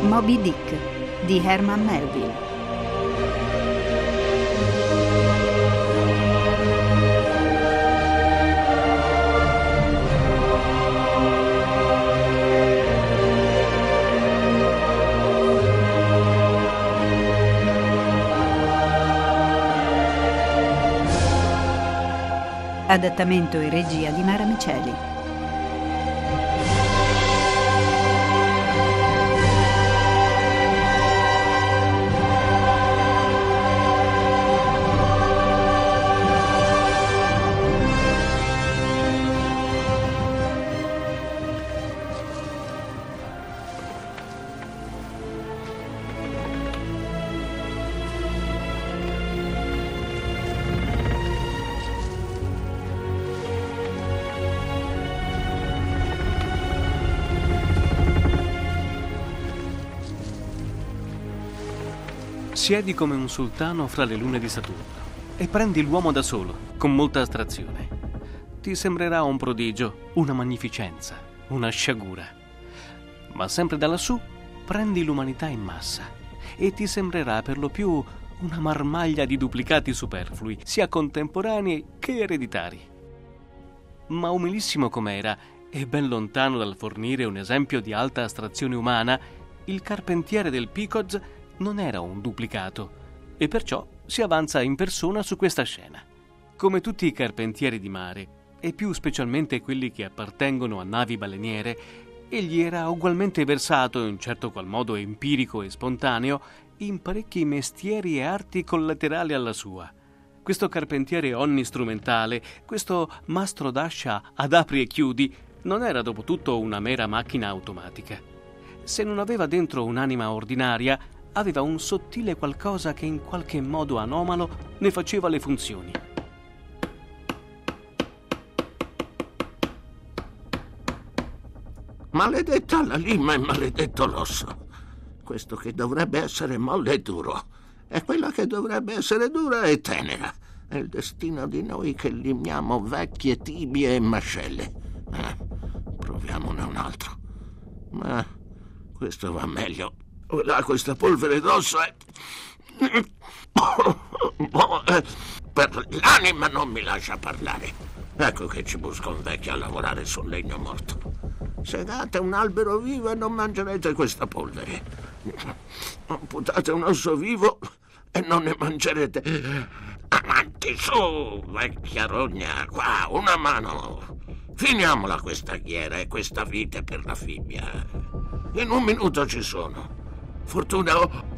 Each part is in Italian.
Moby Dick di Herman Melville. Adattamento e regia di Mara Miceli. Siedi come un sultano fra le lune di Saturno e prendi l'uomo da solo, con molta astrazione. Ti sembrerà un prodigio, una magnificenza, una sciagura. Ma sempre da lassù prendi l'umanità in massa e ti sembrerà per lo più una marmaglia di duplicati superflui, sia contemporanei che ereditari. Ma umilissimo com'era e ben lontano dal fornire un esempio di alta astrazione umana, il carpentiere del Pequod's non era un duplicato e perciò si avanza in persona su questa scena. Come tutti i carpentieri di mare, e più specialmente quelli che appartengono a navi baleniere, egli era ugualmente versato, in certo qual modo empirico e spontaneo, in parecchi mestieri e arti collaterali alla sua. Questo carpentiere onnistrumentale, questo mastro d'ascia ad apri e chiudi, non era dopo tutto una mera macchina automatica. Se non aveva dentro un'anima ordinaria, aveva un sottile qualcosa che in qualche modo anomalo ne faceva le funzioni. Maledetta la lima e maledetto l'osso. Questo che dovrebbe essere molle e duro, e quella che dovrebbe essere dura e tenera. È il destino di noi che limiamo vecchie tibie e mascelle. Proviamone un altro. Ma questo va meglio. Là, questa polvere d'osso è... Per l'anima non mi lascia parlare. Ecco che ci busca un vecchio a lavorare sul legno morto. Segate un albero vivo e non mangerete questa polvere. Amputate un osso vivo e non ne mangerete. Avanti, su, vecchia rogna, qua, una mano. Finiamola questa ghiera e questa vite per la fibbia. In un minuto ci sono. Fortuna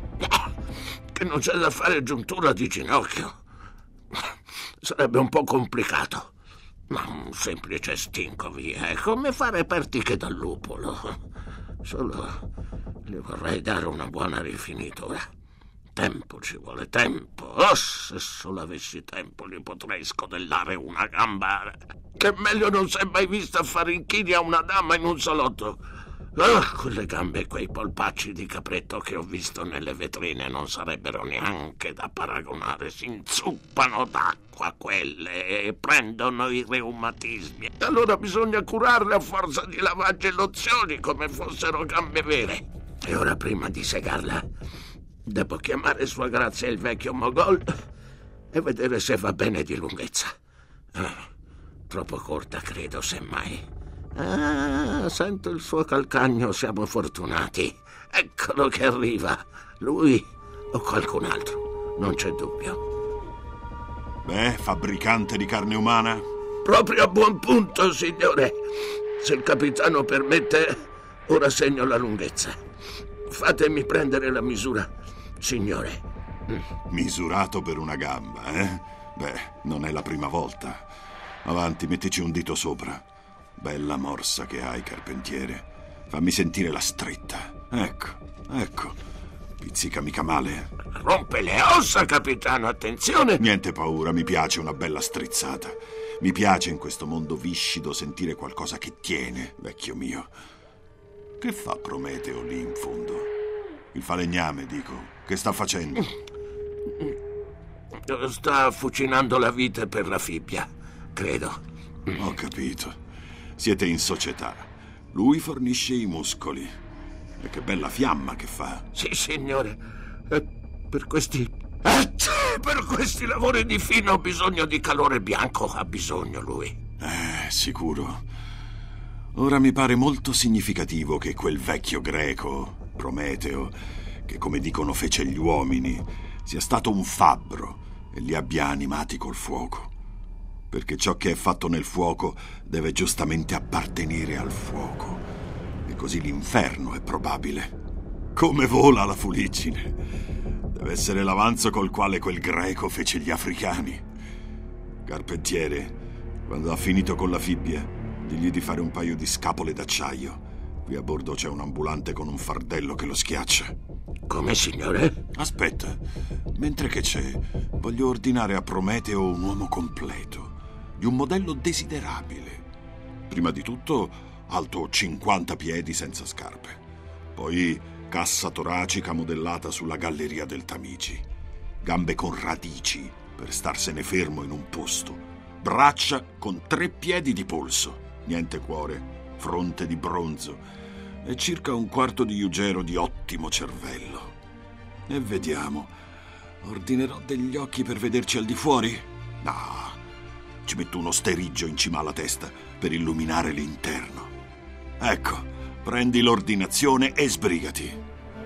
che non c'è da fare giuntura di ginocchio. Sarebbe un po' complicato, ma un semplice stinco via. È come fare pertiche dal lupolo. Solo le vorrei dare una buona rifinitura. Tempo ci vuole, tempo. Oh, se solo avessi tempo gli potrei scodellare una gamba. Che meglio non si è mai vista fare inchini a una dama in un salotto. Quelle gambe e quei polpacci di capretto che ho visto nelle vetrine non sarebbero neanche da paragonare. Si inzuppano d'acqua quelle e prendono i reumatismi. Allora bisogna curarle a forza di lavaggi e lozioni come fossero gambe vere. E ora, prima di segarla, devo chiamare Sua Grazia il vecchio Mogol e vedere se va bene di lunghezza. Troppo corta, credo, semmai. Sento il suo calcagno, siamo fortunati. Eccolo che arriva. Lui o qualcun altro, non c'è dubbio. Beh, fabbricante di carne umana? Proprio a buon punto, signore. Se il capitano permette, ora segno la lunghezza. Fatemi prendere la misura, signore. Misurato per una gamba, eh? Beh, non è la prima volta. Avanti, mettici un dito sopra. Bella morsa che hai, carpentiere. Fammi sentire la stretta. Ecco. Pizzica mica male. Rompe le ossa, capitano, attenzione. Niente paura, mi piace una bella strizzata. Mi piace in questo mondo viscido sentire qualcosa che tiene, vecchio mio. Che fa Prometeo lì in fondo? Il falegname, dico. Che sta facendo? Sta fucinando la vite per la fibbia, credo. Ho capito. Siete in società. Lui fornisce i muscoli. E che bella fiamma che fa. Sì, signore. Per questi lavori di fino ho bisogno di calore bianco, ha bisogno lui. Sicuro. Ora mi pare molto significativo che quel vecchio greco, Prometeo, che come dicono fece gli uomini, sia stato un fabbro e li abbia animati col fuoco. Perché ciò che è fatto nel fuoco deve giustamente appartenere al fuoco. E così l'inferno è probabile. Come vola la fuliggine! Deve essere l'avanzo col quale quel greco fece gli africani. Carpentiere, quando ha finito con la fibbia, digli di fare un paio di scapole d'acciaio. Qui a bordo c'è un ambulante con un fardello che lo schiaccia. Come, signore? Aspetta, mentre che c'è, voglio ordinare a Prometeo un uomo completo, di un modello desiderabile. Prima di tutto, alto 50 piedi senza scarpe. Poi cassa toracica modellata sulla galleria del Tamigi. Gambe con radici per starsene fermo in un posto. Braccia con 3 piedi di polso. Niente cuore, fronte di bronzo e circa un quarto di Ugero di ottimo cervello. E vediamo, ordinerò degli occhi per vederci al di fuori? No, ci metto uno steriggio in cima alla testa per illuminare l'interno. Ecco, prendi l'ordinazione e sbrigati.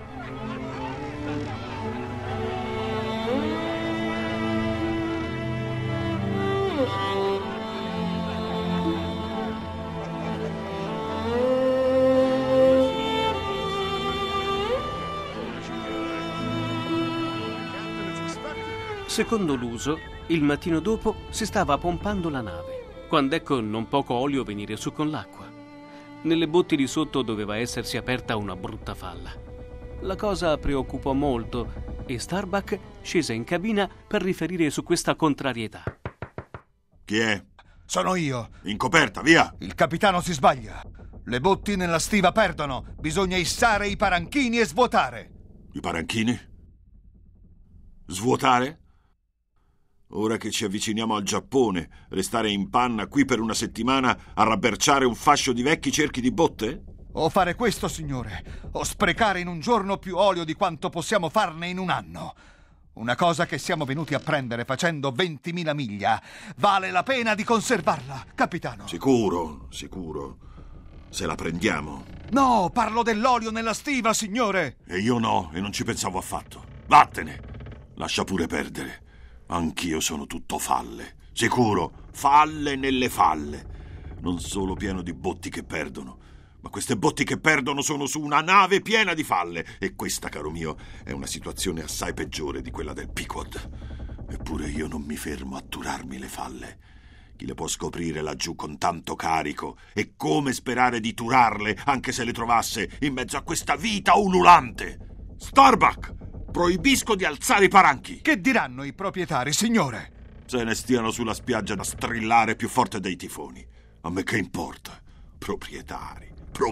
Secondo l'uso, il mattino dopo si stava pompando la nave, quando ecco non poco olio venire su con l'acqua. Nelle botti di sotto doveva essersi aperta una brutta falla. La cosa preoccupò molto e Starbuck scese in cabina per riferire su questa contrarietà. Chi è? Sono io. In coperta, via! Il capitano si sbaglia. Le botti nella stiva perdono. Bisogna issare i paranchini e svuotare. I paranchini? Svuotare? Ora che ci avviciniamo al Giappone, restare in panna qui per una settimana a rabberciare un fascio di vecchi cerchi di botte? O fare questo, signore, o sprecare in un giorno più olio di quanto possiamo farne in un anno. Una cosa che siamo venuti a prendere facendo 20.000 miglia. Vale la pena di conservarla, capitano. Sicuro, sicuro. Se la prendiamo. No, parlo dell'olio nella stiva, signore. E io no, e non ci pensavo affatto. Vattene! Lascia pure perdere. Anch'io sono tutto falle. Sicuro, falle nelle falle. Non solo pieno di botti che perdono, ma queste botti che perdono sono su una nave piena di falle. E questa, caro mio, è una situazione assai peggiore di quella del Pequod. Eppure io non mi fermo a turarmi le falle. Chi le può scoprire laggiù con tanto carico? E come sperare di turarle, anche se le trovasse in mezzo a questa vita ululante? Starbuck! Proibisco di alzare i paranchi. Che diranno i proprietari, signore? Se ne stiano sulla spiaggia da strillare più forte dei tifoni. A me che importa? Proprietari.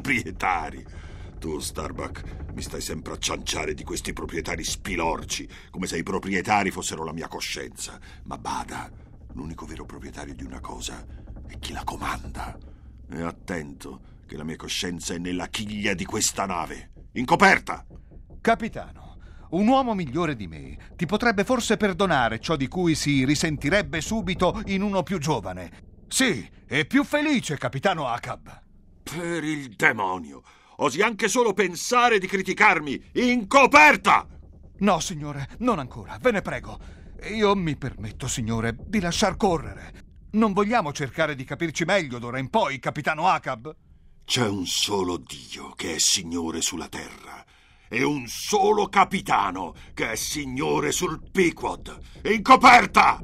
Tu, Starbuck, mi stai sempre a cianciare di questi proprietari spilorci, come se i proprietari fossero la mia coscienza. Ma bada, l'unico vero proprietario di una cosa è chi la comanda. E attento, che la mia coscienza è nella chiglia di questa nave. In coperta! Capitano, un uomo migliore di me ti potrebbe forse perdonare ciò di cui si risentirebbe subito in uno più giovane. Sì, e più felice, capitano Acab. Per il demonio! Osi anche solo pensare di criticarmi in coperta! No, signore, non ancora, ve ne prego. Io mi permetto, signore, di lasciar correre. Non vogliamo cercare di capirci meglio d'ora in poi, capitano Acab? C'è un solo Dio che è signore sulla terra e un solo capitano che è signore sul Pequod. In coperta!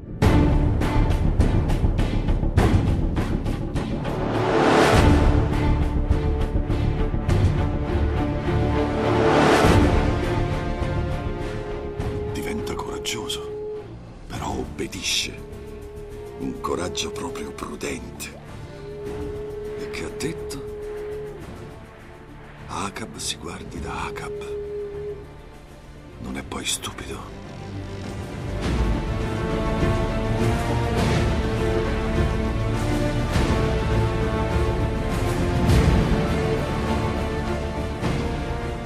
Diventa coraggioso, però obbedisce. Un coraggio proprio prudente. E che ha detto? Acab si guardi da Acab. Non è poi stupido?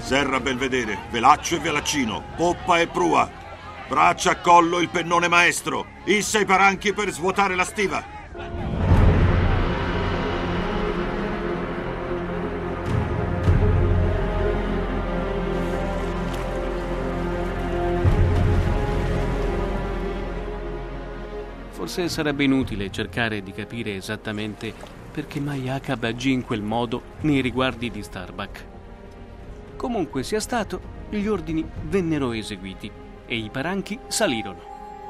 Serra a Belvedere, velaccio e velaccino, poppa e prua. Braccia a collo il pennone maestro. Issa i paranchi per svuotare la stiva. Forse sarebbe inutile cercare di capire esattamente perché mai Achab agì in quel modo nei riguardi di Starbuck. Comunque sia stato, gli ordini vennero eseguiti e i paranchi salirono.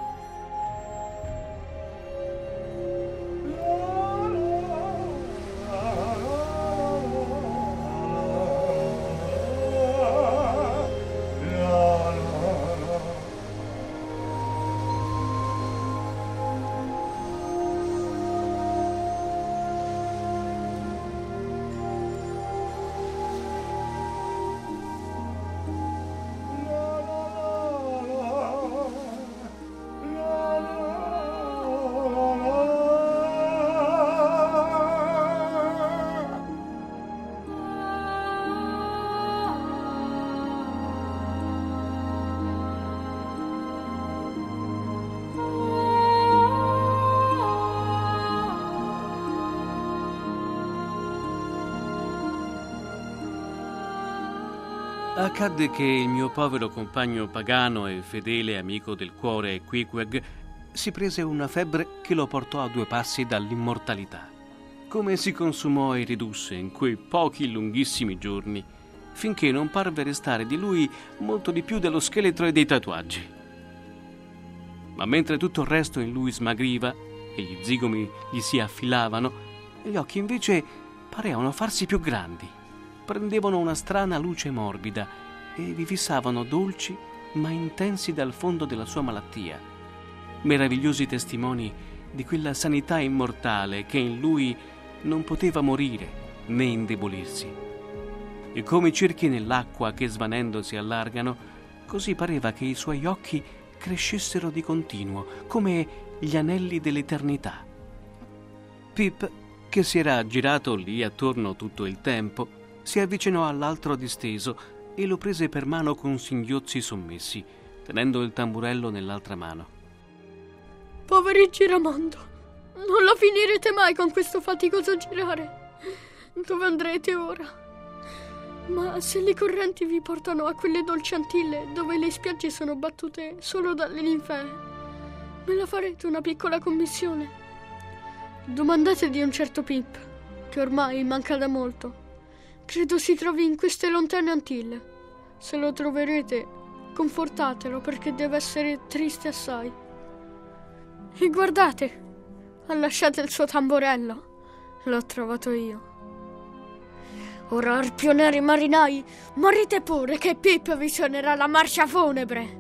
Accadde che il mio povero compagno pagano e fedele amico del cuore Queequeg si prese una febbre che lo portò a 2 passi dall'immortalità. Come si consumò e ridusse in quei pochi lunghissimi giorni, finché non parve restare di lui molto di più dello scheletro e dei tatuaggi. Ma mentre tutto il resto in lui smagriva e gli zigomi gli si affilavano, gli occhi invece parevano farsi più grandi. Prendevano una strana luce morbida e vi fissavano dolci ma intensi dal fondo della sua malattia, meravigliosi testimoni di quella sanità immortale che in lui non poteva morire né indebolirsi. E come i cerchi nell'acqua che svanendo si allargano, così pareva che i suoi occhi crescessero di continuo, come gli anelli dell'eternità. Pip, che si era girato lì attorno tutto il tempo, si avvicinò all'altro disteso e lo prese per mano con singhiozzi sommessi, tenendo il tamburello nell'altra mano. Poveri Giramondo, non la finirete mai con questo faticoso girare. Dove andrete ora? Ma se le correnti vi portano a quelle dolci Antille, dove le spiagge sono battute solo dalle ninfee, me la farete una piccola commissione? Domandate di un certo Pip, che ormai manca da molto. Credo si trovi in queste lontane Antille. Se lo troverete, confortatelo perché deve essere triste assai. E guardate, ha lasciato il suo tamburello. L'ho trovato io. Ora, arpioneri marinai, morite pure che Pip vi suonerà la marcia funebre.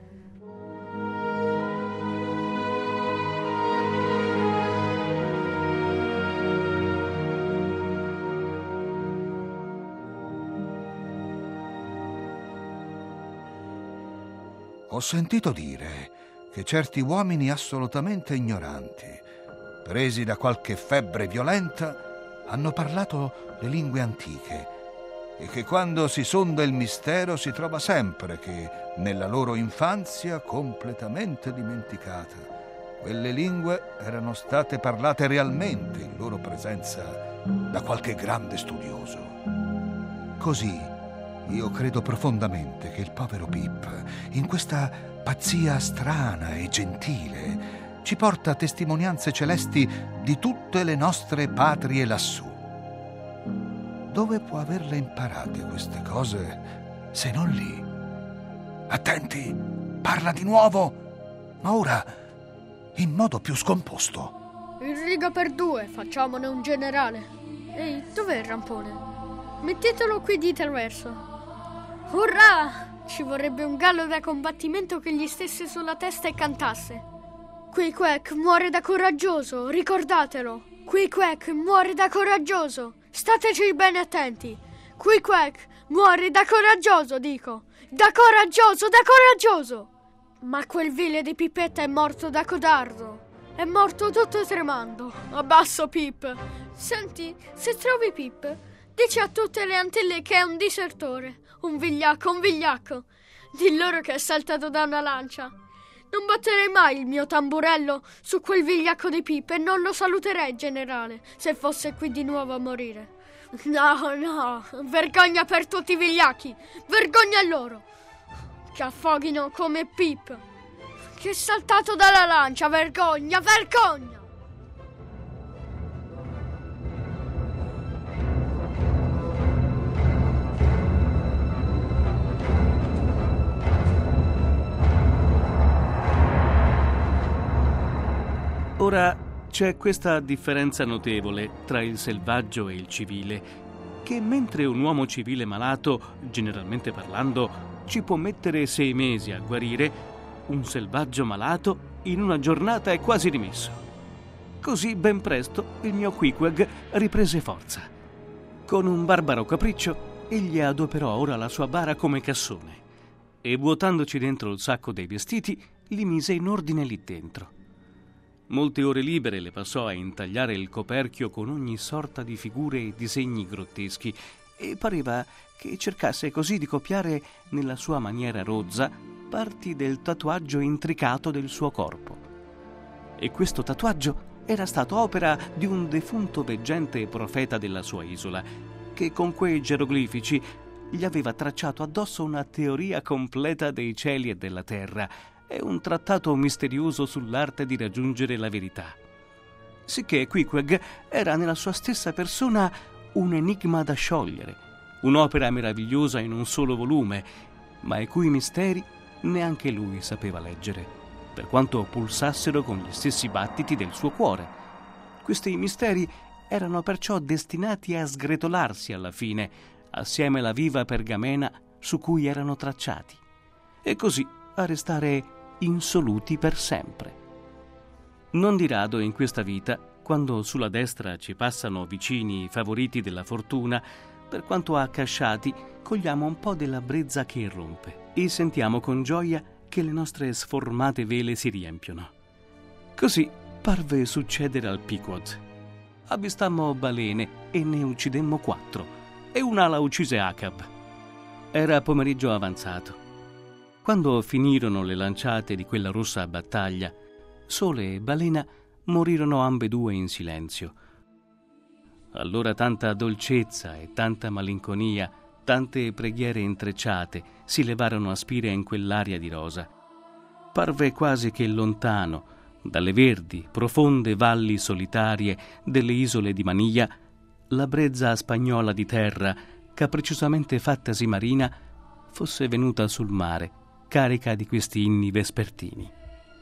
Ho sentito dire che certi uomini assolutamente ignoranti, presi da qualche febbre violenta, hanno parlato le lingue antiche e che quando si sonda il mistero si trova sempre che nella loro infanzia completamente dimenticate quelle lingue erano state parlate realmente in loro presenza da qualche grande studioso. Così io credo profondamente che il povero Pip, in questa pazzia strana e gentile, ci porta testimonianze celesti di tutte le nostre patrie lassù. Dove può averle imparate queste cose se non lì? Attenti, parla di nuovo, ma ora in modo più scomposto. In riga per 2, facciamone un generale. Ehi, dov'è il rampone? Mettetelo qui di traverso. Urrà! Ci vorrebbe un gallo da combattimento che gli stesse sulla testa e cantasse. Queequeg muore da coraggioso, ricordatelo. Queequeg muore da coraggioso. Stateci bene attenti. Queequeg muore da coraggioso, dico. Da coraggioso, da coraggioso. Ma quel vile di Pipetta è morto da codardo. È morto tutto tremando. Abbasso, Pip. Senti, se trovi Pip, Dici a tutte le Antille che è un disertore, un vigliacco. Di loro che è saltato da una lancia. Non batterei mai il mio tamburello su quel vigliacco di Pip e non lo saluterei, generale, se fosse qui di nuovo a morire. No, vergogna per tutti i vigliacchi, vergogna a loro, che affoghino come Pip, che è saltato dalla lancia, vergogna! Ora, c'è questa differenza notevole tra il selvaggio e il civile, che mentre un uomo civile malato, generalmente parlando, ci può mettere 6 mesi a guarire, un selvaggio malato in una giornata è quasi rimesso. Così ben presto il mio Queequeg riprese forza. Con un barbaro capriccio, egli adoperò ora la sua bara come cassone e, vuotandoci dentro il sacco dei vestiti, li mise in ordine lì dentro. Molte ore libere le passò a intagliare il coperchio con ogni sorta di figure e disegni grotteschi e pareva che cercasse così di copiare nella sua maniera rozza parti del tatuaggio intricato del suo corpo. E questo tatuaggio era stato opera di un defunto veggente profeta della sua isola, che con quei geroglifici gli aveva tracciato addosso una teoria completa dei cieli e della terra, è un trattato misterioso sull'arte di raggiungere la verità. Sicché Queequeg era nella sua stessa persona un enigma da sciogliere, un'opera meravigliosa in un solo volume, ma i cui misteri neanche lui sapeva leggere, per quanto pulsassero con gli stessi battiti del suo cuore. Questi misteri erano perciò destinati a sgretolarsi alla fine, assieme alla viva pergamena su cui erano tracciati, e così a restare insoluti per sempre. Non di rado in questa vita, quando sulla destra ci passano vicini favoriti della fortuna, per quanto accasciati, cogliamo un po' della brezza che irrompe e sentiamo con gioia che le nostre sformate vele si riempiono. Così parve succedere al Pequod. Avvistammo balene e ne uccidemmo 4, e una la uccise Acab. Era pomeriggio avanzato. Quando finirono le lanciate di quella rossa battaglia, Sole e Balena morirono ambedue in silenzio. Allora tanta dolcezza e tanta malinconia, tante preghiere intrecciate si levarono a spire in quell'aria di rosa. Parve quasi che lontano, dalle verdi, profonde valli solitarie delle isole di Mania, la brezza spagnola di terra, capricciosamente fattasi marina, fosse venuta sul mare, carica di questi inni vespertini.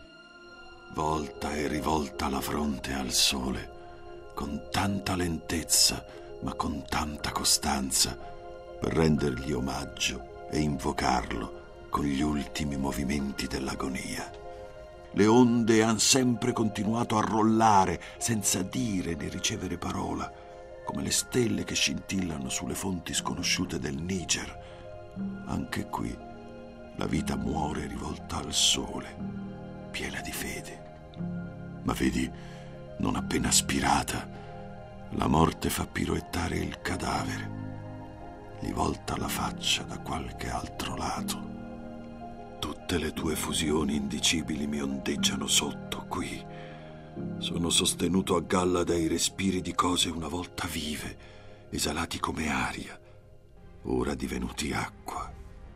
Volta e rivolta la fronte al sole, con tanta lentezza, ma con tanta costanza, per rendergli omaggio e invocarlo con gli ultimi movimenti dell'agonia. Le onde han sempre continuato a rollare, senza dire né ricevere parola, come le stelle che scintillano sulle fonti sconosciute del Niger. Anche qui la vita muore rivolta al sole, piena di fede. Ma vedi, non appena spirata, la morte fa piroettare il cadavere, gli volta la faccia da qualche altro lato. Tutte le tue fusioni indicibili mi ondeggiano sotto qui. Sono sostenuto a galla dai respiri di cose una volta vive, esalati come aria, ora divenuti acqua.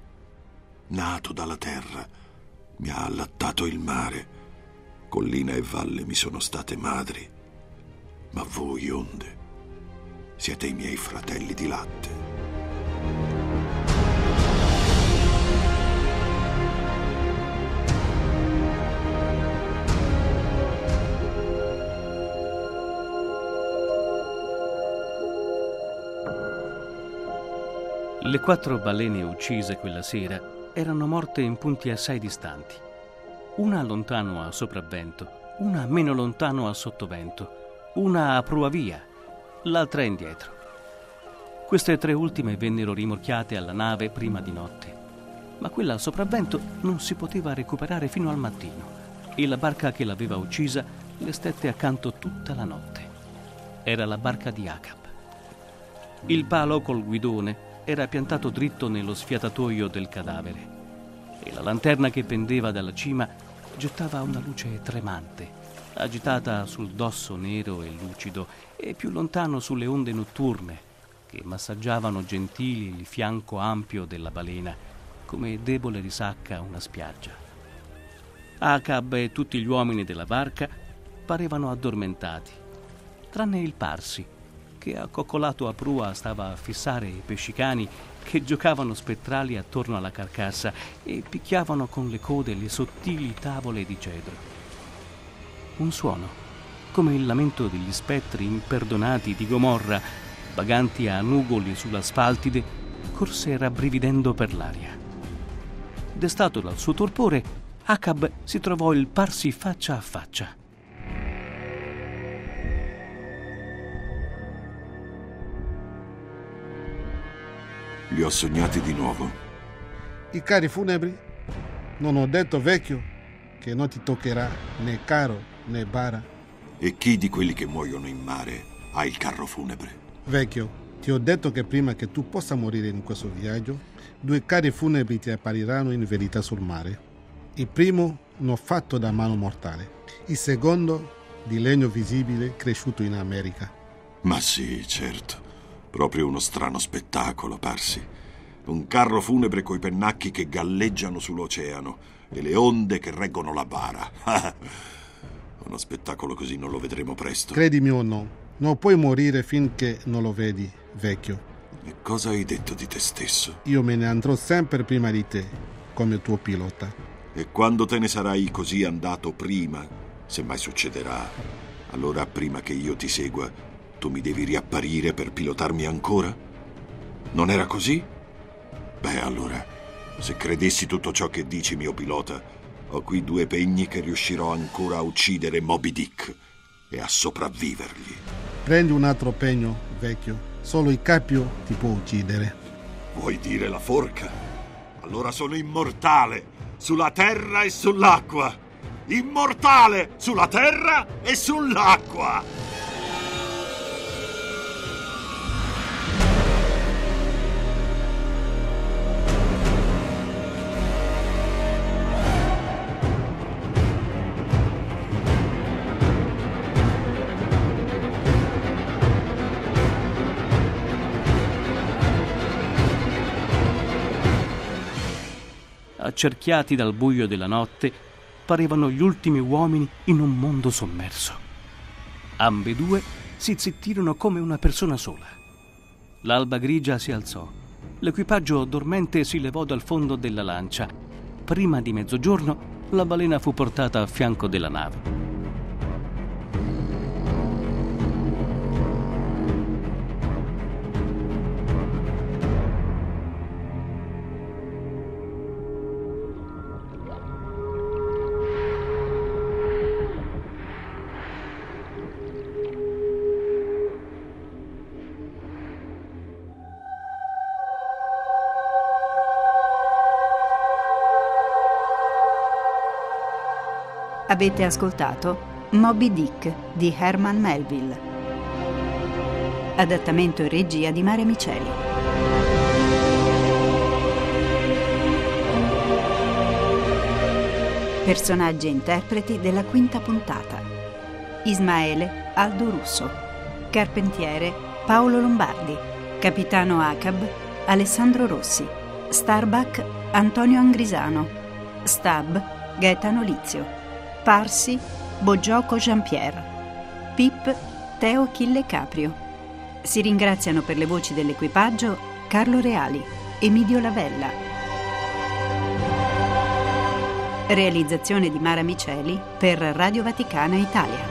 Nato dalla terra, mi ha allattato il mare, collina e valle mi sono state madri, ma voi, onde, siete i miei fratelli di latte. Le 4 balene uccise quella sera erano morte in punti assai distanti. Una lontano a sopravvento, una meno lontano a sottovento, una a prua via, l'altra indietro. Queste 3 ultime vennero rimorchiate alla nave prima di notte, ma quella a sopravvento non si poteva recuperare fino al mattino e la barca che l'aveva uccisa le stette accanto tutta la notte. Era la barca di Acab. Il palo col guidone era piantato dritto nello sfiatatoio del cadavere e la lanterna che pendeva dalla cima gettava una luce tremante, agitata sul dosso nero e lucido e più lontano sulle onde notturne che massaggiavano gentili il fianco ampio della balena come debole risacca una spiaggia. Acab e tutti gli uomini della barca parevano addormentati, tranne il Parsi, che accoccolato a prua stava a fissare i pescicani che giocavano spettrali attorno alla carcassa e picchiavano con le code le sottili tavole di cedro. Un suono, come il lamento degli spettri imperdonati di Gomorra, vaganti a nugoli sull'asfaltide, corse rabbrividendo per l'aria. Destato dal suo torpore, Acab si trovò il Parsi faccia a faccia. Li ho sognati di nuovo. I carri funebri? Non ho detto, vecchio, che non ti toccherà né carro né bara? E chi di quelli che muoiono in mare ha il carro funebre? Vecchio, ti ho detto che prima che tu possa morire in questo viaggio, 2 carri funebri ti appariranno in verità sul mare. Il primo non fatto da mano mortale, il secondo di legno visibile cresciuto in America. Ma sì, certo. Proprio uno strano spettacolo, Parsi. Un carro funebre coi pennacchi che galleggiano sull'oceano e le onde che reggono la bara. Uno spettacolo così non lo vedremo presto. Credimi o no, non puoi morire finché non lo vedi, vecchio. E cosa hai detto di te stesso? Io me ne andrò sempre prima di te, come tuo pilota. E quando te ne sarai così andato prima, se mai succederà, allora prima che io ti segua, tu mi devi riapparire per pilotarmi ancora? Non era così? Beh, allora, se credessi tutto ciò che dici, mio pilota, ho qui 2 pegni che riuscirò ancora a uccidere Moby Dick e a sopravvivergli. Prendi un altro pegno, vecchio. Solo il capio ti può uccidere. Vuoi dire la forca? Allora sono immortale sulla terra e sull'acqua. Immortale sulla terra e sull'acqua. Accerchiati dal buio della notte, parevano gli ultimi uomini in un mondo sommerso. Ambedue si zittirono come una persona sola. L'alba grigia si alzò. L'equipaggio dormente si levò dal fondo della lancia. Prima di mezzogiorno, la balena fu portata a fianco della nave. Avete ascoltato Moby Dick di Herman Melville. Adattamento e regia di Mara Miceli. Personaggi e interpreti della 5ª puntata: Ismaele Aldo Russo, Carpentiere Paolo Lombardi, Capitano Acab Alessandro Rossi, Starbuck Antonio Angrisano, Stab Gaetano Lizio, Parsi Boggioco Jean-Pierre, Pip Teo Achille Caprio. Si ringraziano per le voci dell'equipaggio Carlo Reali, Emidio Lavella. Realizzazione di Mara Miceli per Radio Vaticana Italia.